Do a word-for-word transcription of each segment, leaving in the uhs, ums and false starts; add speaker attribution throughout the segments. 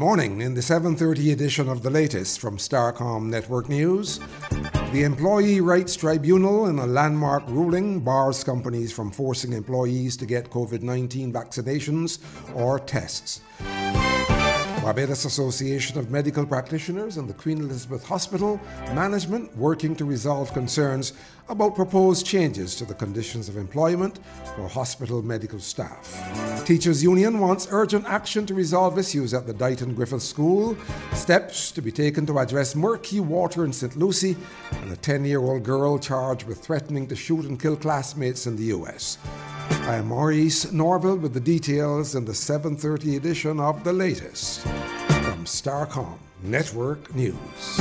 Speaker 1: morning. In the seven thirty edition of the latest from Starcom Network News, the Employee Rights Tribunal, in a landmark ruling, bars companies from forcing employees to get COVID nineteen vaccinations or tests. Barbados Association of Medical Practitioners and the Queen Elizabeth Hospital management working to resolve concerns about proposed changes to the conditions of employment for hospital medical staff. Teachers Union wants urgent action to resolve issues at the Dighton Griffith School, steps to be taken to address murky water in Saint Lucie, and a ten-year-old girl charged with threatening to shoot and kill classmates in the U S. I am Maurice Norville with the details in the seven thirty edition of the latest from Starcom Network News.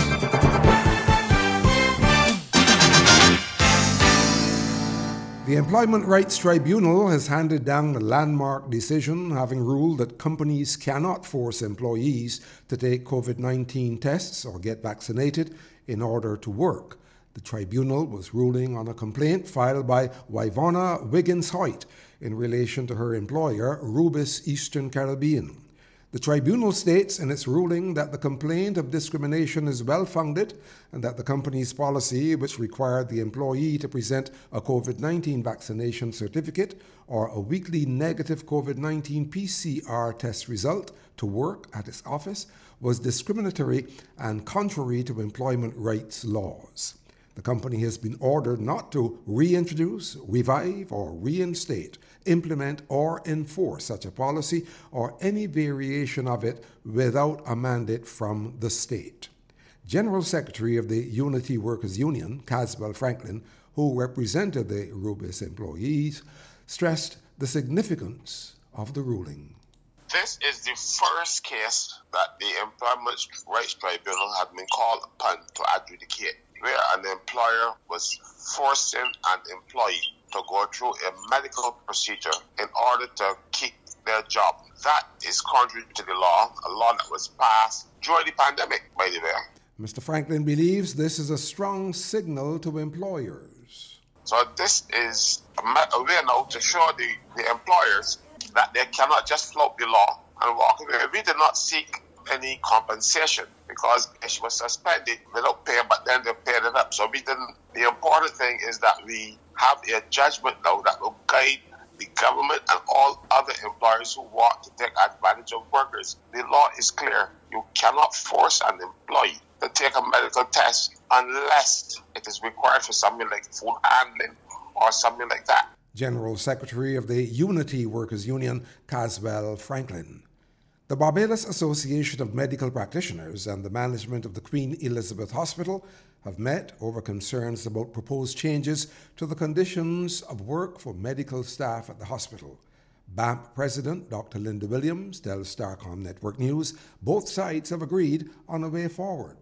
Speaker 1: The Employment Rights Tribunal has handed down a landmark decision, having ruled that companies cannot force employees to take COVID nineteen tests or get vaccinated in order to work. The tribunal was ruling on a complaint filed by Wyvonna Wiggins-Hoyt in relation to her employer, Rubis Eastern Caribbean. The tribunal states in its ruling that the complaint of discrimination is well-founded and that the company's policy, which required the employee to present a COVID nineteen vaccination certificate or a weekly negative COVID nineteen P C R test result to work at its office, was discriminatory and contrary to employment rights laws. The company has been ordered not to reintroduce, revive, or reinstate, implement, or enforce such a policy or any variation of it without a mandate from the state. General Secretary of the Unity Workers Union, Caswell Franklin, who represented the Rubis employees, stressed the significance of the ruling.
Speaker 2: This is the first case that the Employment Rights Tribunal had been called upon to adjudicate, where an employer was forcing an employee to go through a medical procedure in order to keep their job. That is contrary to the law, a law that was passed during the pandemic, by the way.
Speaker 1: Mister Franklin believes this is a strong signal to employers.
Speaker 2: So this is a way now to show the, the employers that they cannot just float the law and walk away. We did not seek any compensation because she was suspended without pay, but then they paid it up. So we didn't. The important thing is that we have a judgment now that will guide the government and all other employers who want to take advantage of workers. The law is clear. You cannot force an employee to take a medical test unless it is required for something like food handling or something like that.
Speaker 1: General Secretary of the Unity Workers Union, Caswell Franklin. The Barbados Association of Medical Practitioners and the management of the Queen Elizabeth Hospital have met over concerns about proposed changes to the conditions of work for medical staff at the hospital. B A M P President Doctor Linda Williams tells Starcom Network News both sides have agreed on a way forward.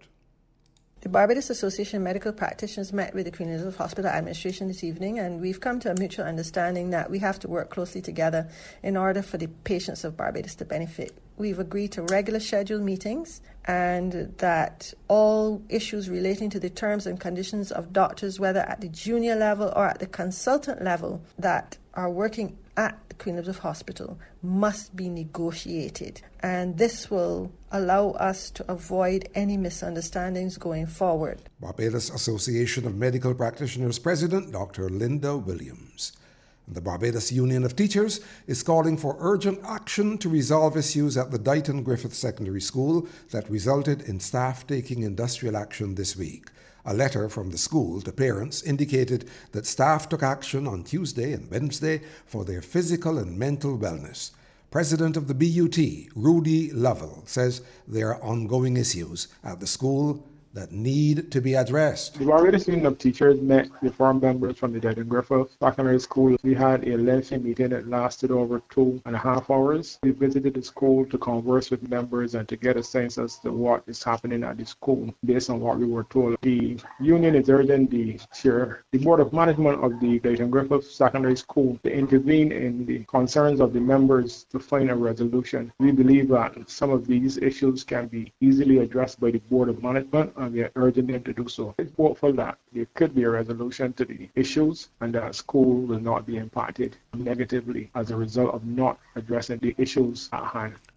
Speaker 3: The Barbados Association of Medical Practitioners met with the Queen Elizabeth Hospital administration this evening, and we've come to a mutual understanding that we have to work closely together in order for the patients of Barbados to benefit. We've agreed to regular scheduled meetings and that all issues relating to the terms and conditions of doctors, whether at the junior level or at the consultant level, that are working at the Queen Elizabeth Hospital must be negotiated. And this will allow us to avoid any misunderstandings going forward.
Speaker 1: Barbados Association of Medical Practitioners President Doctor Linda Williams. The Barbados Union of Teachers is calling for urgent action to resolve issues at the Dighton Griffith Secondary School that resulted in staff taking industrial action this week. A letter from the school to parents indicated that staff took action on Tuesday and Wednesday for their physical and mental wellness. President of the B U T, Rudy Lovell, says there are ongoing issues at the school that need to be addressed.
Speaker 4: The Barbados Union of Teachers met with forum members from the Dighton Griffith Secondary School. We had a lengthy meeting that lasted over two and a half hours. We visited the school to converse with members and to get a sense as to what is happening at the school based on what we were told. The union is urging the chair, the Board of Management of the Dighton Griffith Secondary School to intervene in the concerns of the members to find a resolution. We believe that some of these issues can be easily addressed by the Board of Management, and we are urging them to do so. It's hopeful that there could be a resolution to the issues and that school will not be impacted negatively as a result of not addressing the issues at hand.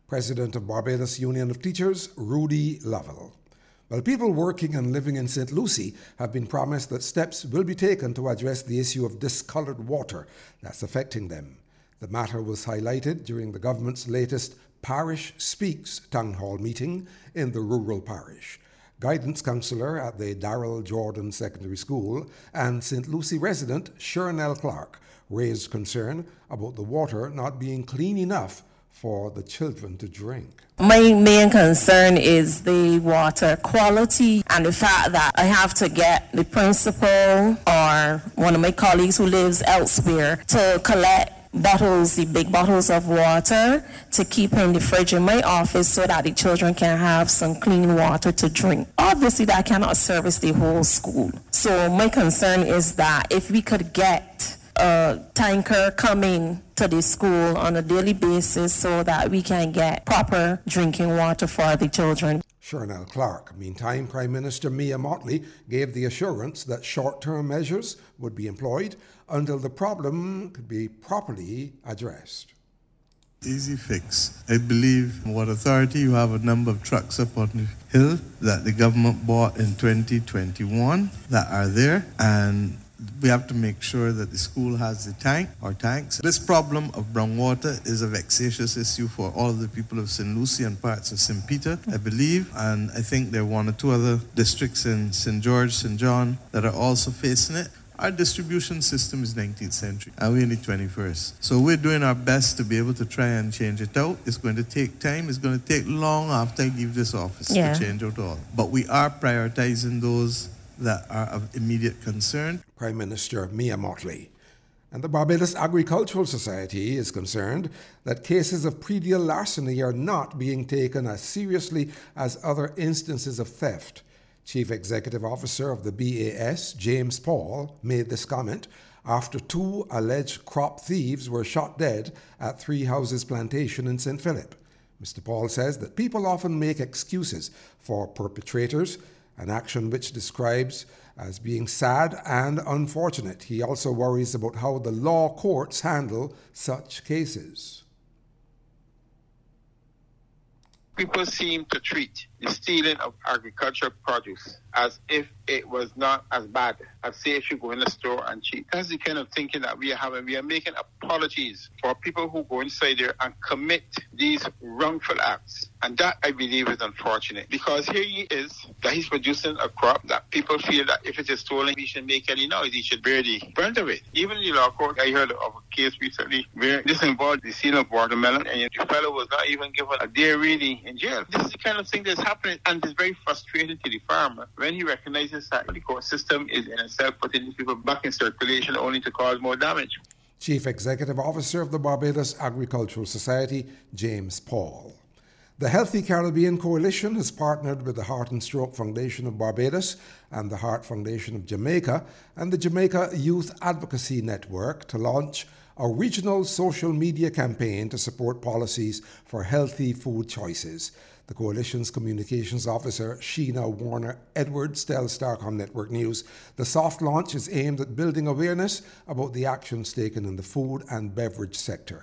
Speaker 1: President of Barbados Union of Teachers, Rudy Lovell. Well, people working and living in Saint Lucie have been promised that steps will be taken to address the issue of discoloured water that's affecting them. The matter was highlighted during the government's latest Parish Speaks town hall meeting in the rural parish. Guidance counsellor at the Darrell Jordan Secondary School and Saint Lucie resident Shernell Clark raised concern about the water not being clean enough for the children to drink.
Speaker 5: My main concern is the water quality and the fact that I have to get the principal or one of my colleagues who lives elsewhere to collect bottles, the big bottles of water, to keep in the fridge in my office so that the children can have some clean water to drink. Obviously, that cannot service the whole school. So my concern is that if we could get a tanker coming to the school on a daily basis so that we can get proper drinking water for the children.
Speaker 1: Shernell Clark. Meantime, Prime Minister Mia Mottley gave the assurance that short-term measures would be employed until the problem could be properly addressed.
Speaker 6: Easy fix. I believe Water Authority, you have a number of trucks up on the hill that the government bought in twenty twenty-one that are there, and we have to make sure that the school has the tank or tanks. This problem of brown water is a vexatious issue for all of the people of Saint Lucie and parts of Saint Peter, I believe, and I think there are one or two other districts in Saint George, Saint John that are also facing it. Our distribution system is nineteenth century, and we're in the twenty-first. So we're doing our best to be able to try and change it out. It's going to take time. It's going to take long after I leave this office yeah. to change out all. But we are prioritizing those that are of immediate concern.
Speaker 1: Prime Minister Mia Mottley. And the Barbados Agricultural Society is concerned that cases of predial larceny are not being taken as seriously as other instances of theft. Chief Executive Officer of the B A S, James Paul, made this comment after two alleged crop thieves were shot dead at Three Houses Plantation in Saint Philip. Mister Paul says that people often make excuses for perpetrators, an action which describes as being sad and unfortunate. He also worries about how the law courts handle such cases.
Speaker 7: People seem to treat the stealing of agricultural produce as if it was not as bad as, say, if you go in the store and cheat. That's the kind of thinking that we are having. We are making apologies for people who go inside there and commit these wrongful acts. And that, I believe, is unfortunate, because here he is, that he's producing a crop that people feel that if it is stolen, he should make any noise. He should bear the brunt of it. Even in the law court, I heard of a case recently where this involved the stealing of watermelon, and the fellow was not even given a day really in jail. This is the kind of thing that's happening, and it's very frustrating to the farmer when he recognizes that the court system is in itself putting these people back in circulation only to cause more damage.
Speaker 1: Chief Executive Officer of the Barbados Agricultural Society, James Paul. The Healthy Caribbean Coalition has partnered with the Heart and Stroke Foundation of Barbados and the Heart Foundation of Jamaica and the Jamaica Youth Advocacy Network to launch a regional social media campaign to support policies for healthy food choices. The coalition's communications officer, Sheena Warner-Edwards, tells Starcom Network News the soft launch is aimed at building awareness about the actions taken in the food and beverage sector.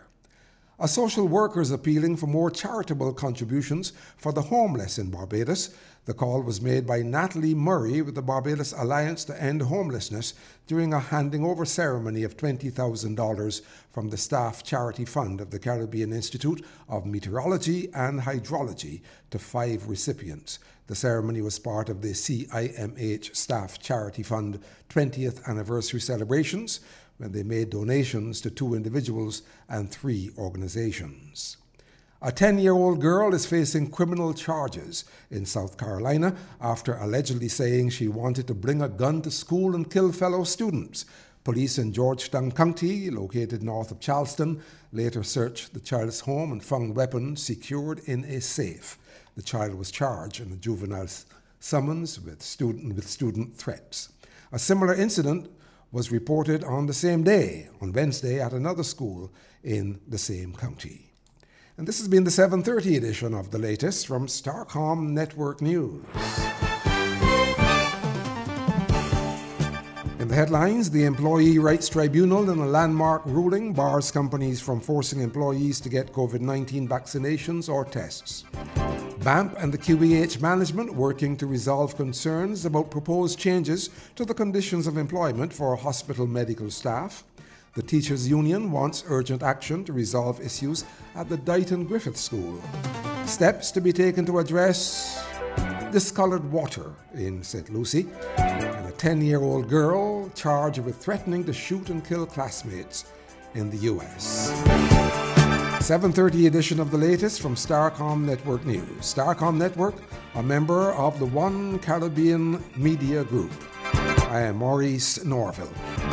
Speaker 1: A social worker is appealing for more charitable contributions for the homeless in Barbados. The call was made by Natalie Murray with the Barbados Alliance to End Homelessness during a handing over ceremony of twenty thousand dollars from the Staff Charity Fund of the Caribbean Institute of Meteorology and Hydrology to five recipients. The ceremony was part of the C I M H Staff Charity Fund twentieth anniversary celebrations, when they made donations to two individuals and three organizations. A ten-year-old girl is facing criminal charges in South Carolina after allegedly saying she wanted to bring a gun to school and kill fellow students. Police in Georgetown County, located north of Charleston, later searched the child's home and found weapons secured in a safe. The child was charged in a juvenile summons with student, with student threats. A similar incident was reported on the same day, on Wednesday, at another school in the same county. And this has been the seven thirty edition of The Latest from Starcom Network News. In the headlines, the Employee Rights Tribunal in a landmark ruling bars companies from forcing employees to get COVID nineteen vaccinations or tests. B A M P and the Q E H management working to resolve concerns about proposed changes to the conditions of employment for hospital medical staff. The Teachers Union wants urgent action to resolve issues at the Dighton Griffith School. Steps to be taken to address discolored water in Saint Lucie. And a ten-year-old girl charged with threatening to shoot and kill classmates in the U S seven thirty edition of the latest from Starcom Network News. Starcom Network, a member of the One Caribbean Media Group. I am Maurice Norville.